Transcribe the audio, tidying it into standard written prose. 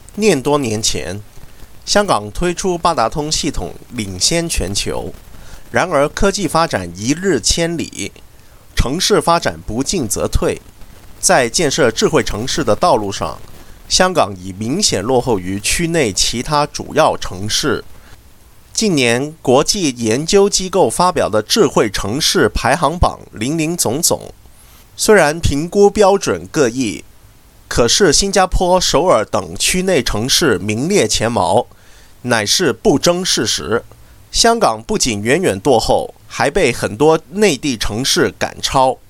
多年前，香港推出八达通系统领先全球，然而科技发展一日千里，城市发展不进则退，在建设智慧城市的道路上，香港已明显落后于区内其他主要城市。近年国际研究机构发表的智慧城市排行榜林林总总，虽然评估标准各异，可是新加坡、首尔等区内城市名列前茅，乃是不争事实。香港不仅远远落后，还被很多内地城市赶超。